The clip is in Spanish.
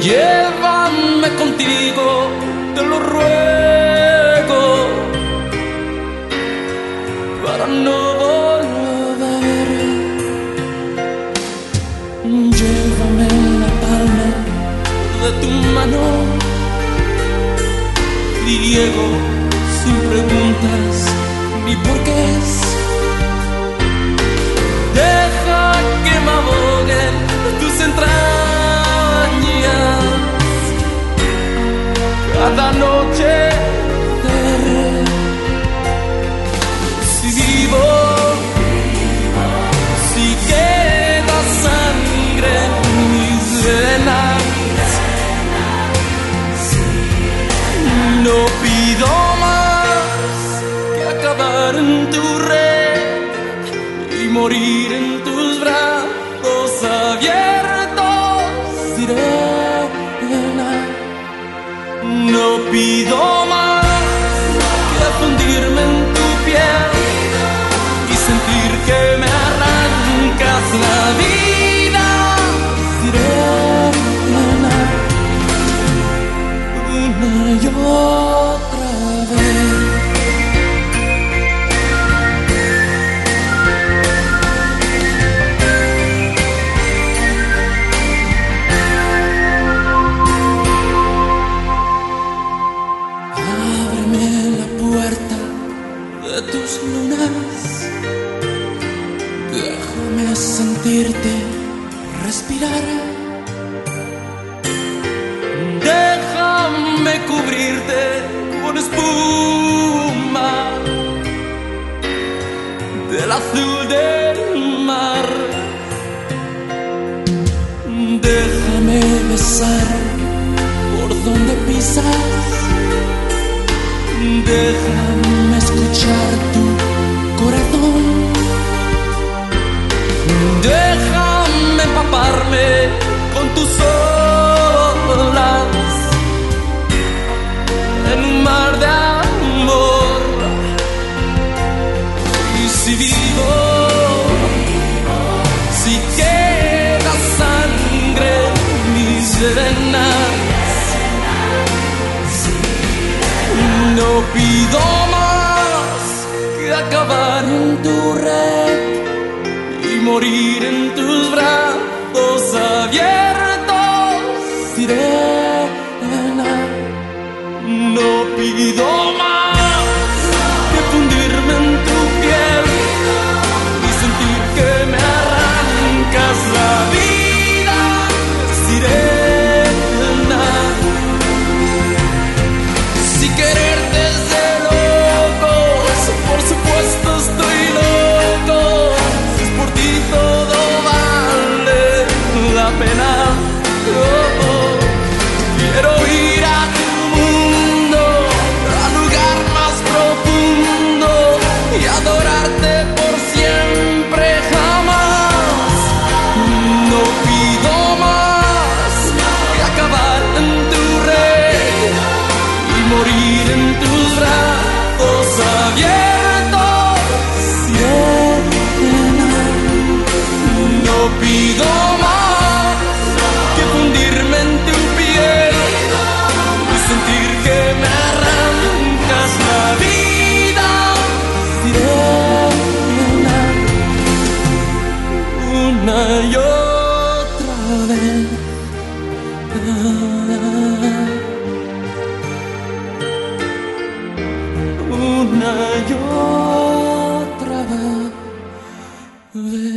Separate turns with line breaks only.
Llévame contigo, te lo ruego, para no volver. Llévame en la palma de tu mano, ciego, sin preguntas ni porqués. Deja que me ahoguen tus entrañas cada noche. Si vivo, si queda sangre en mis venas, no pido más que acabar en tu red y morir en tus brazos abiertos, sirena. No pido más que fundirme en tu piel y sentir que me arrancas la vida, sirena. Una y otra vez. Ábreme la puerta de tus lunas, déjame sentirte respirar. Déjame cubrirte con espuma del azul del mar. Déjame besar por donde pisas. Déjame escuchar tu corazón. Déjame empaparme con tus olas en un mar de amor. Y si vivo, si queda sangre en mis venas, no pido más que acabar en tu red y morir en tus brazos abiertos, sirena. No pido más que fundirme en tu piel y sentir que me arrancas la vida, sirena. Si quererte es de locos, por supuesto estoy loco. Si es por ti todo vale la pena. Oh, oh. Quiero ir a tu mundo, al lugar más profundo, y adorarte por siempre, jamás. No pido más que acabar en tu red y morir en tus brazos abiertos, sirena. No pido más que fundirme en tu piel y sentir que me arrancas la vida, sirena. Una y otra vez. Una y otra vez.